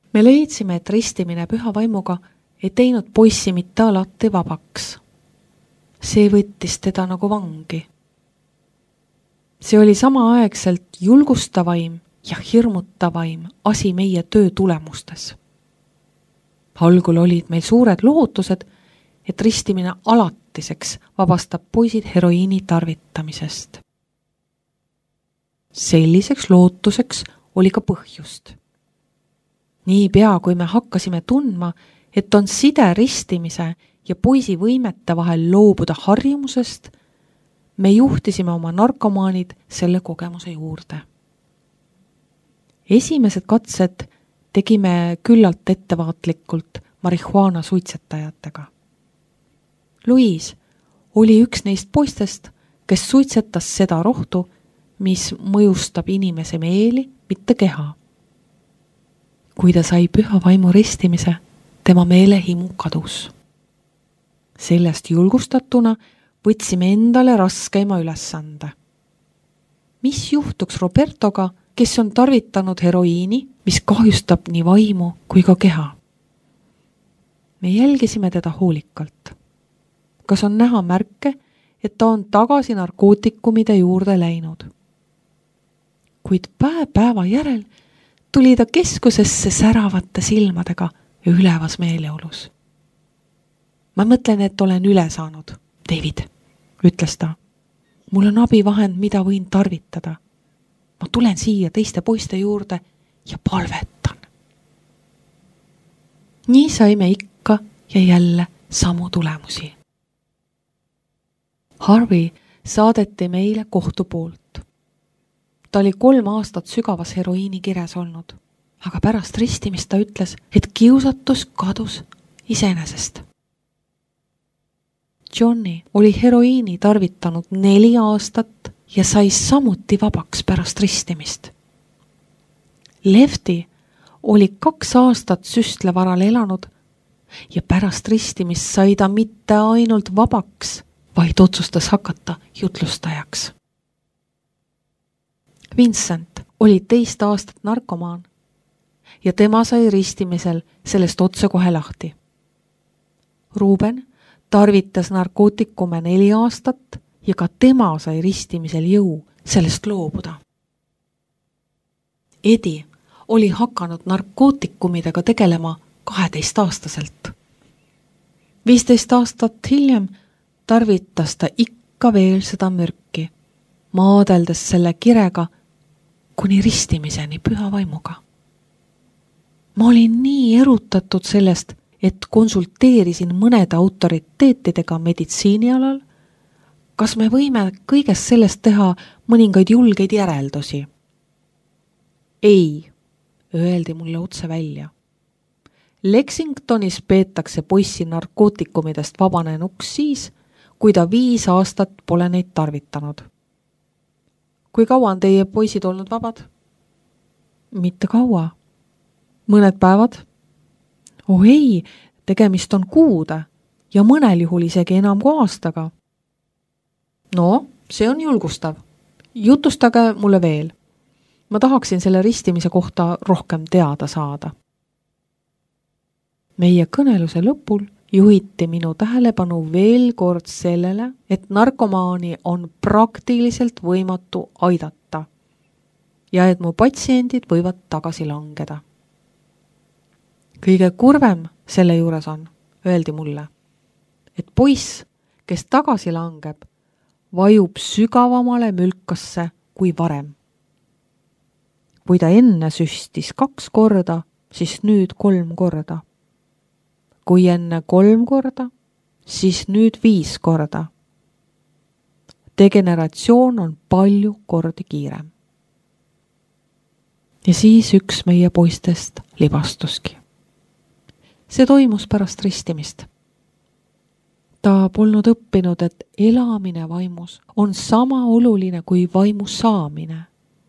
Me leidsime, et ristimine püha vaimuga ei teinud poissi mitte alati vabaks. See võttis teda nagu vangi. See oli samaaegselt julgustavaim ja hirmutavaim asi meie töö tulemustes. Algul olid meil suured lootused, et ristimine alatiseks vabastab poisid heroiini tarvitamisest. Selliseks lootuseks oli ka põhjust. Niipea, kui me hakkasime tundma, et on side ristimise ja poisi võimete vahel loobuda harjumusest, me juhtisime oma narkomaanid selle kogemuse juurde. Esimesed katsed tegime küllalt ettevaatlikult marihuana suitsetajatega. Louise oli üks neist poistest, kes suitsetas seda rohtu, mis mõjustab inimese meeli, mitte keha. Kui ta sai püha vaimu ristimise, tema meelehimu kadus. Sellest julgustatuna võtsime endale raskeima ülesande. Mis juhtuks Robertoga, kes on tarvitanud heroiini, mis kahjustab nii vaimu kui ka keha? Me jälgisime teda hoolikalt. Kas on näha märke, et ta on tagasi narkootikumide juurde läinud? Kuid päeva järel tuli ta keskusesse säravate silmadega ja ülevas meeleolus. Ma mõtlen, et olen üle saanud, David, ütles ta. Mul on abivahend, mida võin tarvitada. Ma tulen siia teiste poiste juurde ja palvetan. Nii saime ikka ja jälle samu tulemusi. Harvey saadeti meile kohtu poolt. Ta oli 3 aastat sügavas heroiini kires olnud, aga pärast ristimist ta ütles, et kiusatus kadus iseenesest. Johnny oli heroiini tarvitanud 4 aastat ja sai samuti vabaks pärast ristimist. Lefty oli 2 aastat süstlevaral elanud ja pärast ristimist sai ta mitte ainult vabaks, vaid otsustas hakata jutlustajaks. Vincent oli 2 aastat narkomaan ja tema sai ristimisel sellest otsekohe lahti. Ruben tarvitas narkootikume 4 aastat ja ka tema sai ristimisel jõu sellest loobuda. Eddie oli hakanud narkootikumidega tegelema 12-aastaselt. 15 aastat hiljem tarvitas ta ikka veel seda mürki, maadeldes selle kirega kuni ristimiseni püha vaimuga. Ma olin nii erutatud sellest, et konsulteerisin mõnede autoriteetidega meditsiinialal, kas me võime kõigest sellest teha mõningaid julgeid järeldusi. Ei, öeldi mulle otse välja. Lexingtonis peetakse poissi narkootikumidest vabanenuks siis, kui ta 5 aastat pole neid tarvitanud. Kui kaua on teie poisid olnud vabad? Mitte kaua. Mõned päevad? Oh ei, tegemist on kuude ja mõnel juhul isegi enam kui aastaga. No, see on julgustav. Jutustage mulle veel. Ma tahaksin selle ristimise kohta rohkem teada saada. Meie kõneluse lõpul juhiti minu tähelepanu veel kord sellele, et narkomaani on praktiliselt võimatu aidata ja et mu patsiendid võivad tagasi langeda. Kõige kurvem selle juures on, öeldi mulle, et poiss, kes tagasi langeb, vajub sügavamale mülkasse kui varem. Kui ta enne süstis 2 korda, siis nüüd 3 korda. Kui enne 3 korda, siis nüüd 5 korda. Degeneratsioon on palju kordi kiirem. Ja siis üks meie poistest libastuski. See toimus pärast ristimist. Ta polnud õppinud, et elamine vaimus on sama oluline kui vaimu saamine.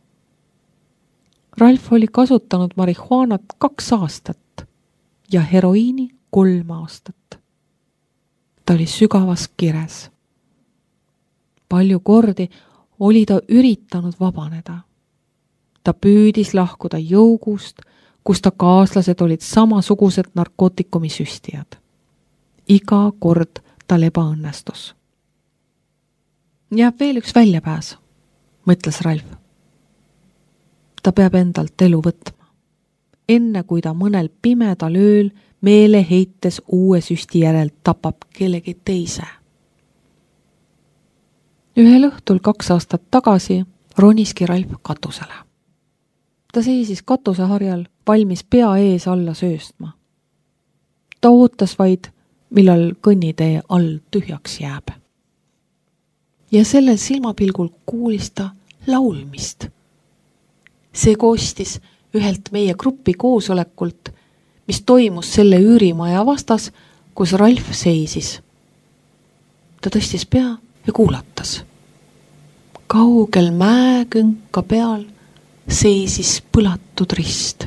Ralf oli kasutanud marihuanat 2 aastat ja heroiini 3 aastat. Ta oli sügavas kires. Palju kordi oli ta üritanud vabaneda. Ta püüdis lahkuda jõugust, kus ta kaaslased olid samasugused narkootikumisüstijad. Iga kord tal ebaõnnestus. Jääb veel üks väljapääs, mõtles Ralf. Ta peab endalt elu võtma, enne kui ta mõnel pimedal ööl meeleheites uue süsti järel tapab kellegi teise. Ühel õhtul 2 aastat tagasi roniski Ralf katusele. Ta seisis katuseharjal, valmis pea ees alla sööstma. Ta ootas vaid, millal kõnnitee all tühjaks jääb. Ja sellel silmapilgul kuulis ta laulmist. See koostis ühelt meie grupi koosolekult, mis toimus selle üürimaja vastas, kus Ralf seisis. Ta tõstis pea ja kuulatas. Kaugel mäekünka peal seisis põlatud rist.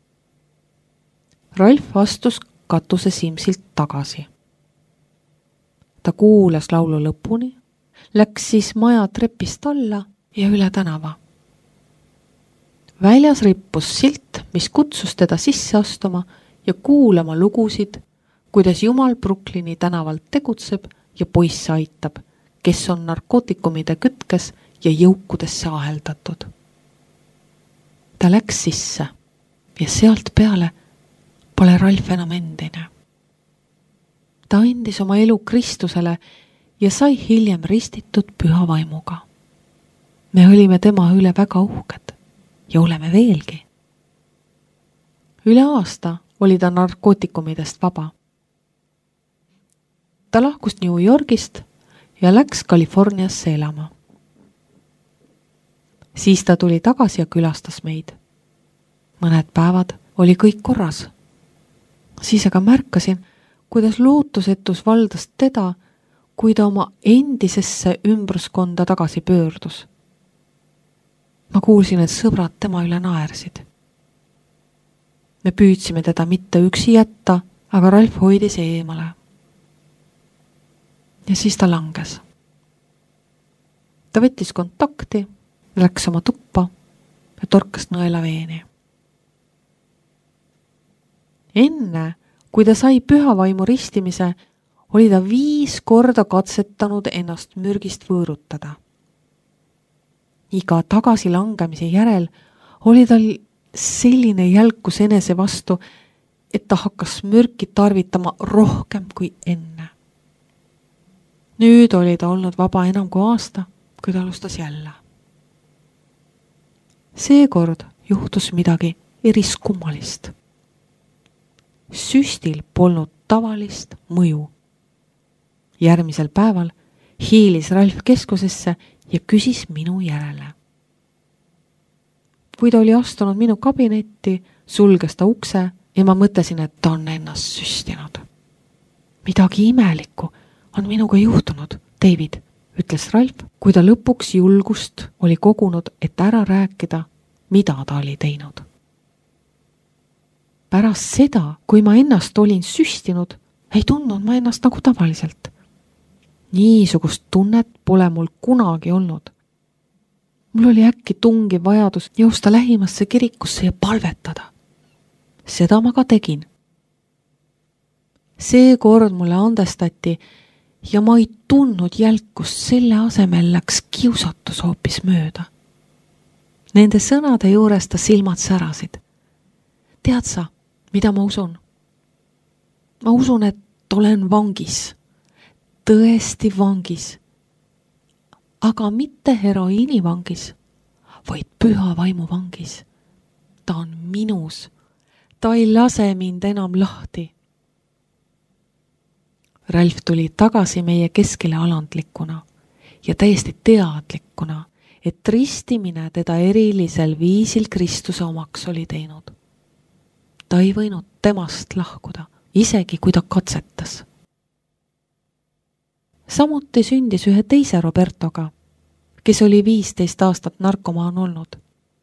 Ralf astus katuse simsilt tagasi. Ta kuulas laulu lõpuni, läks siis maja trepist alla ja üle tänava. Väljas rippus silt, mis kutsus teda sisse astuma ja kuulama lugusid, kuidas Jumal Brooklyni tänavalt tegutseb ja poisse aitab, kes on narkootikumide kütkes ja jõukudesse aheldatud. Ta läks sisse ja sealt peale pole Ralf enam endine. Ta andis oma elu Kristusele ja sai hiljem ristitud püha vaimuga. Me olime tema üle väga uhked ja oleme veelgi. Üle aasta oli ta narkootikumidest vaba. Ta lahkus New Yorgist ja läks Californiasse elama. Siis ta tuli tagasi ja külastas meid. Mõned päevad oli kõik korras. Siis aga märkasin, kuidas lootusetus valdas teda, kui ta oma endisesse ümbruskonda tagasi pöördus. Ma kuulsin, et sõbrad tema üle naersid. Me püüdsime teda mitte üksi jätta, aga Ralf hoidis eemale. Ja siis ta langes. Ta võttis kontakti, läks oma tuppa ja torkas nõela veeni. Enne, kui ta sai pühavaimu ristimise, oli ta 5 korda katsetanud ennast mürgist võõrutada. Iga tagasilangemise järel oli tal selline jälkus enese vastu, et ta hakkas mürki tarvitama rohkem kui enne. Nüüd oli ta olnud vaba enam kui aasta, kui ta alustas jälle. Seekord juhtus midagi eriskummalist. Süstil polnud tavalist mõju. Järgmisel päeval hiilis Ralf keskusesse ja küsis minu järele. Kui ta oli astunud minu kabinetti, sulges ta ukse ja ma mõtlesin, et ta on ennast süstinud. Midagi imelikku on minuga juhtunud, David, ütles Ralf, kui ta lõpuks julgust oli kogunud, et ära rääkida, mida ta oli teinud. Pärast seda, kui ma ennast olin süstinud, ei tundnud ma ennast nagu tavaliselt. Niisugust tunnet pole mul kunagi olnud. Mul oli äkki tungiv vajadus jõusta lähimasse kirikusse ja palvetada. Seda ma ka tegin. Seekord mulle andestati ja ma ei tundnud jälkust, selle asemel läks kiusatus hoopis mööda. Nende sõnade juures ta silmad särasid. Tead sa, mida ma usun? Ma usun, et olen vangis. Tõesti vangis. Aga mitte heroiini vangis, vaid püha vaimu vangis. Ta on minus. Ta ei lase mind enam lahti. Ralf tuli tagasi meie keskele alandlikuna ja täiesti teadlikuna, et ristimine teda erilisel viisil Kristuse omaks oli teinud. Ta ei võinud temast lahkuda, isegi kui ta katsetas. Samuti sündis ühe teise Robertoga, kes oli 15 aastat narkomaan olnud.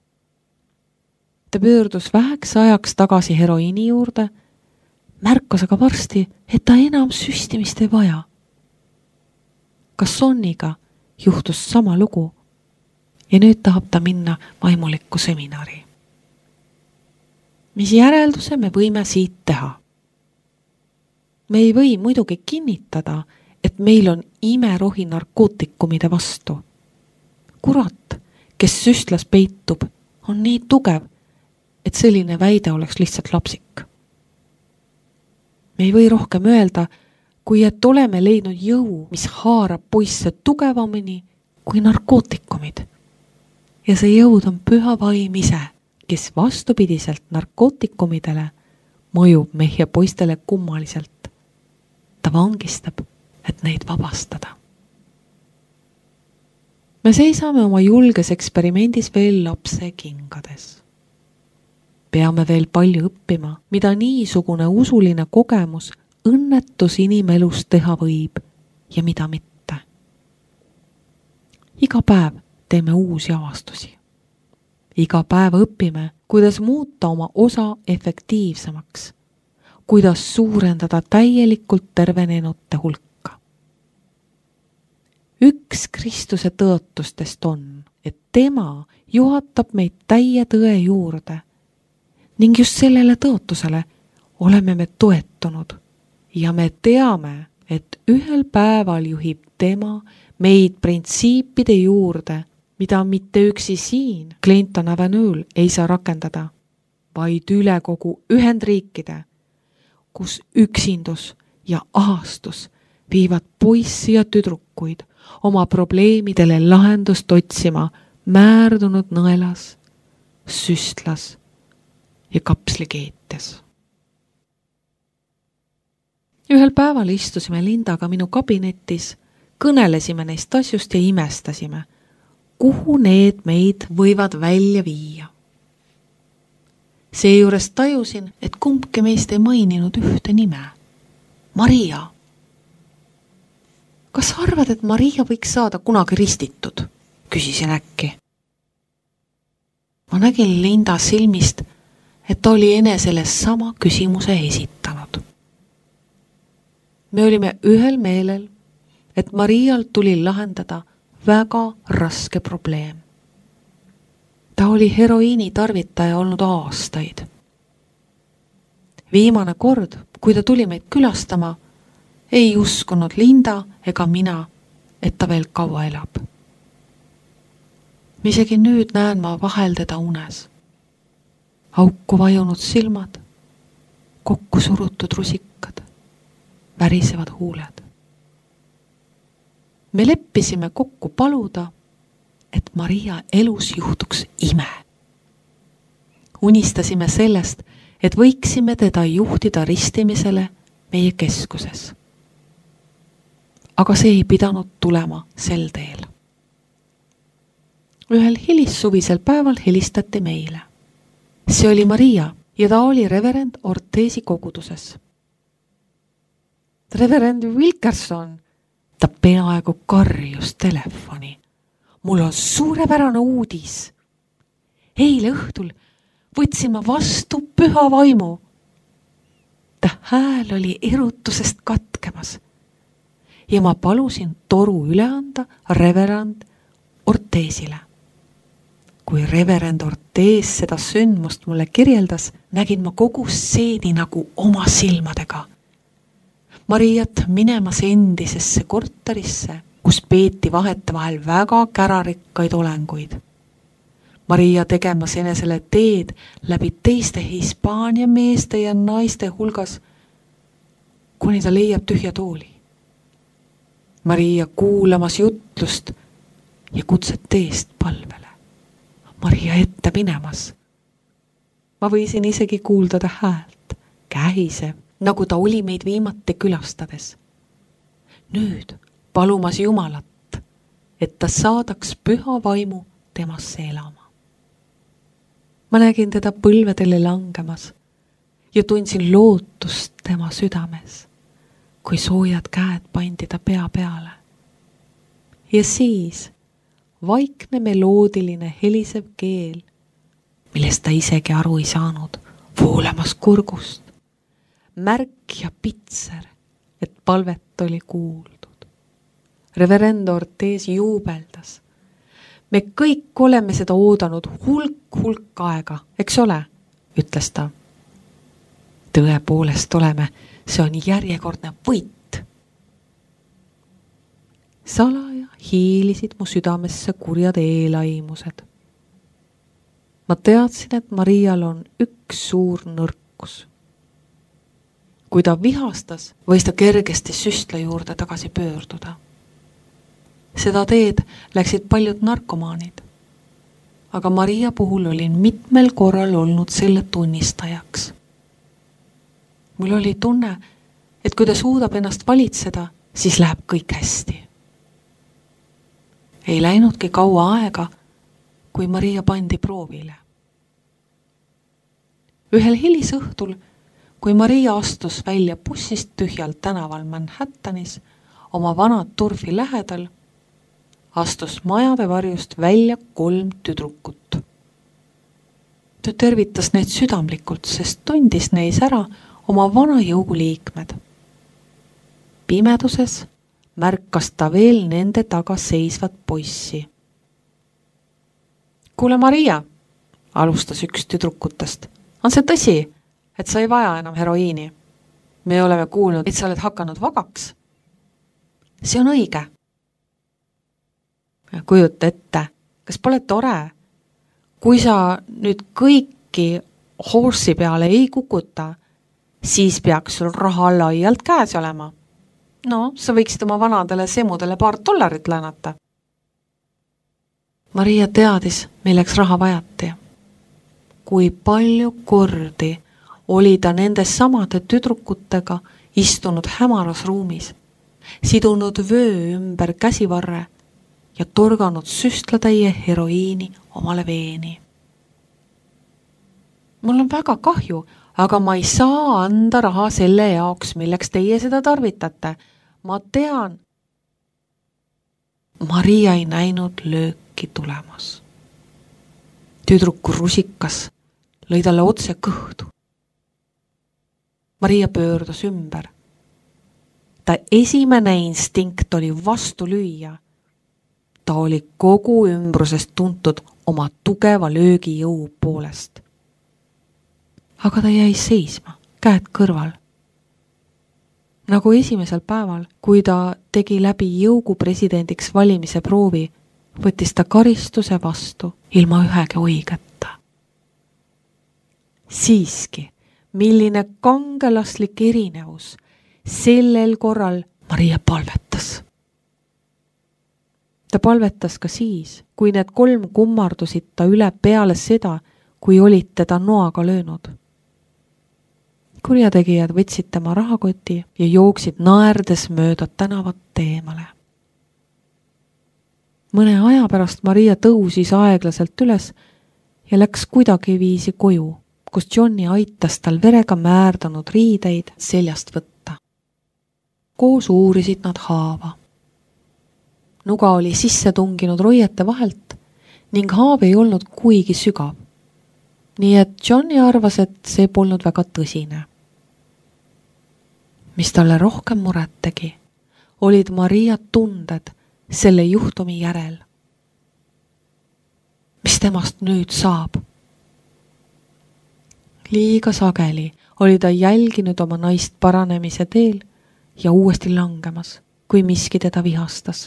Ta pöördus väheks ajaks tagasi heroiini juurde, märkas aga varsti, et ta enam süstimist ei vaja. Ka Sonniga juhtus sama lugu ja nüüd tahab ta minna vaimulikku seminari. Mis järelduse me võime siit teha? Me ei või muidugi kinnitada, et meil on imerohi narkootikumide vastu. Kurat, kes süstlas peitub, on nii tugev, et selline väide oleks lihtsalt lapsik. Me ei või rohkem öelda, kui et oleme leidnud jõu, mis haarab poisse tugevamini kui narkootikumid. Ja see jõud on püha vaim ise, kes vastupidiselt narkootikumidele mõjub meie poistele kummaliselt. Ta vangistab, et neid vabastada. Me seisame oma julges eksperimendis veel lapse kingades. Peame veel palju õppima, mida niisugune usuline kogemus õnnetus inimelus teha võib ja mida mitte. Iga päev teeme uusi avastusi. Iga päev õpime, kuidas muuta oma osa efektiivsemaks, kuidas suurendada täielikult tervenenute hulka. Üks Kristuse tõotustest on, et tema juhatab meid täie tõe juurde ning just sellele tõotusele oleme me toetunud ja me teame, et ühel päeval juhib tema meid printsiipide juurde, mida mitte üksi siin Clinton Avenue'l ei saa rakendada, vaid üle kogu Ühendriikide, kus üksindus ja ahastus viivad poissi ja tüdrukuid oma probleemidele lahendust otsima määrdunud nõelas, süstlas ja kapslikeetes. Ühel päeval istusime Lindaga minu kabinetis, kõnelesime neist asjust ja imestasime, kuhu need meid võivad välja viia. Seejuures tajusin, et kumbki meist ei maininud ühte nime. Maria. Kas arvad, et Maria võiks saada kunagi ristitud? Küsisin äkki. Ma nägin Linda silmist, et ta oli enesele sama küsimuse esitanud. Me olime ühel meelel, et Marial tuli lahendada väga raske probleem. Ta oli heroiini tarvitaja olnud aastaid. Viimane kord, kui ta tuli meid külastama, ei uskunud Linda ega mina, et ta veel kaua elab. Isegi nüüd näen ma vahel teda unes. Auku vajunud silmad, kokku surutud rusikad, värisevad huuled. Me leppisime kokku paluda, et Maria elus juhtuks ime. Unistasime sellest, et võiksime teda juhtida ristimisele meie keskuses. Aga see ei pidanud tulema sel teel. Ühel hilissuvisel päeval helistati meile. See oli Maria ja ta oli reverend Ortesi koguduses. Reverend Wilkerson, ta peaaegu karjus telefoni. Mul on suurepärane uudis. Eile õhtul võtsin ma vastu püha vaimu. Ta hääl oli erutusest katkemas ja ma palusin toru üle anda reverend Ortesile. Kui reverend Ortes seda sündmust mulle kirjeldas, nägin ma kogu stseeni nagu oma silmadega. Mariat minemas endisesse korterisse, kus peeti vahetevahel väga kärarikkaid olenguid. Maria tegemas enesele teed läbi teiste Hispaania meeste ja naiste hulgas, kuni ta leiab tühja tooli. Maria kuulamas jutlust ja kutset teest palvele. Maria ette minemas. Ma võisin isegi kuulda ta häält, kähisev, nagu ta oli meid viimati külastades. Nüüd palumas Jumalat, et ta saadaks püha vaimu temasse elama. Ma nägin teda põlvedele langemas ja tundsin lootust tema südames, kui soojad käed pandi ta pea peale. Ja siis vaikne meloodiline helisev keel, millest ta isegi aru ei saanud, voolamas kurgust. Märk ja pitser, et palvet oli kuuldud. Reverend Ortes juubeldas. Me kõik oleme seda oodanud hulk aega, eks ole, ütles ta tõepoolest oleme, see on järjekordne võit. Salaja hiilisid mu südamesse kurjad eelaimused. Ma teadsin, et Marial on üks suur nõrkus. Kui ta vihastas, võis ta kergesti süstla juurde tagasi pöörduda. Seda teed läksid paljud narkomaanid. Aga Maria puhul olin mitmel korral olnud selle tunnistajaks. Mul oli tunne, et kui ta suudab ennast valitseda, siis läheb kõik hästi. Ei läinudki kaua aega, kui Maria pandi proovile. Ühel hilisõhtul, kui Maria astus välja bussist tühjal tänaval Manhattanis oma vanad turfi lähedal, astus majade varjust välja 3 tüdrukut. Ta tervitas neid südamlikult, sest tundis neis ära oma vana jõuguliikmed. Pimeduses märkas ta veel nende taga seisvat poissi. Kuule Maria, alustas üks tüdrukutest, on see tõsi, et sa ei vaja enam heroiini? Me oleme kuulnud, et sa oled hakanud vabaks. See on õige. Kujuta ette, kas pole tore, kui sa nüüd kõiki horsi peale ei kukuta, siis peaks sul raha laialt käes olema. No, sa võiksid oma vanadele semudele $2 laenata. Maria teadis, milleks raha vajati. Kui palju kordi oli ta nende samade tüdrukutega istunud hämaras ruumis, sidunud vöö ümber käsivarre ja torganud süstlatäie heroiini omale veeni. Mul on väga kahju, aga ma ei saa anda raha selle jaoks, milleks teie seda tarvitate. Ma tean. Maria ei näinud lööki tulemas. Tüdruku rusikas lõi talle otse kõhtu. Maria pöördus ümber. Ta esimene instinkt oli vastu lüüa. Ta oli kogu ümbrusest tuntud oma tugeva löögijõu poolest. Aga ta jäi seisma, käed kõrval. Nagu esimesel päeval, kui ta tegi läbi jõugu presidendiks valimise proovi, võttis ta karistuse vastu ilma ühegi oigeta. Siiski, milline kangelaslik erinevus, sellel korral Maria palvetas. Ta palvetas ka siis, kui need 3 kummardusid ta üle peale seda, kui olid teda noaga löönud. Kurjategijad võtsid tema rahakoti ja jooksid naerdes mööda tänavat teemale. Mõne aja pärast Maria tõusis aeglaselt üles ja läks kuidagi viisi koju, kus Johnny aitas tal verega määrdanud riideid seljast võtta. Koos uurisid nad haava. Nuga oli sisse tunginud roiete vahelt ning haav ei olnud kuigi sügav. Nii et Johnny arvas, et see polnud väga tõsine. Mis talle rohkem muret tegi, olid Maria tunded selle juhtumi järel. Mis temast nüüd saab? Liiga sageli oli ta jälginud oma naist paranemise teel ja uuesti langemas, kui miski teda vihastas.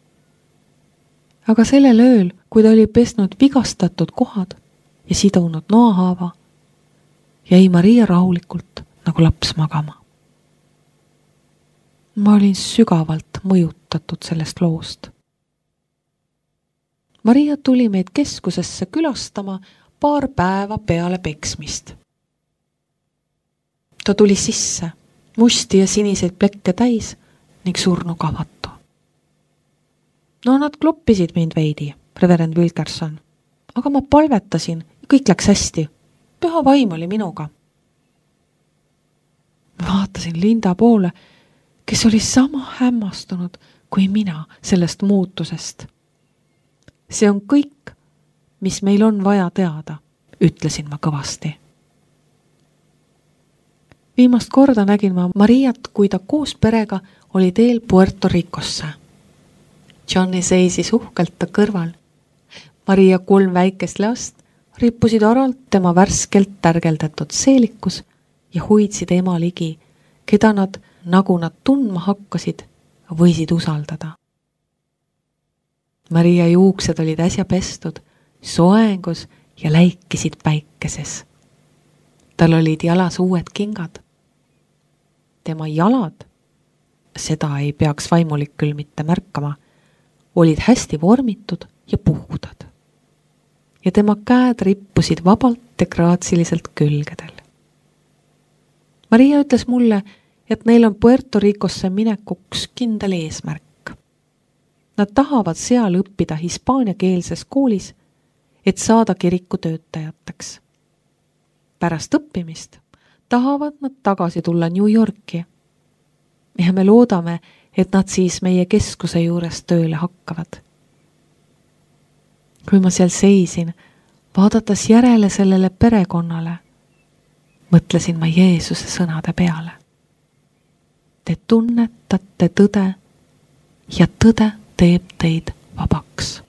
Aga sellel ööl, kui ta oli pesnud vigastatud kohad ja sidunud noahaava, jäi Maria rahulikult nagu laps magama. Ma olin sügavalt mõjutatud sellest loost. Maria tuli meid keskusesse külastama 2 päeva peale peksmist. Ta tuli sisse, musti ja siniseid plekke täis ning surnu kahvatu. No nad kloppisid mind veidi, reverend Wilkerson, aga ma palvetasin ja kõik läks hästi. Püha vaim oli minuga. Vaatasin Linda poole, kes oli sama hämmastunud kui mina sellest muutusest. See on kõik, mis meil on vaja teada, ütlesin ma kõvasti. Viimast korda nägin ma Mariat, kui ta koos perega oli teel Puerto Ricosse. Johnny seisis uhkelt ta kõrval. Maria 3 väikest last rippusid aralt tema värskelt tärgeldatud seelikus ja hoidsid ema ligi, keda nad, nagu nad tundma hakkasid, võisid usaldada. Maria juuksed olid äsja pestud, soengus ja läikisid päikeses. Tal olid jalas uued kingad. Tema jalad, seda ei peaks vaimulik küll mitte märkama, olid hästi vormitud ja puhtad. Ja tema käed rippusid vabalt ja graatsiliselt külgedel. Maria ütles mulle, et neil on Puerto Ricosse minekuks kindel eesmärk. Nad tahavad seal õppida hispaaniakeelses koolis, et saada kirikutöötajateks. Pärast õppimist tahavad nad tagasi tulla New Yorki ja me loodame, et nad siis meie keskuse juures tööle hakkavad. Kui ma seal seisin, vaadates järele sellele perekonnale, mõtlesin ma Jeesuse sõnade peale. Te tunnetate tõde ja tõde teeb teid vabaks.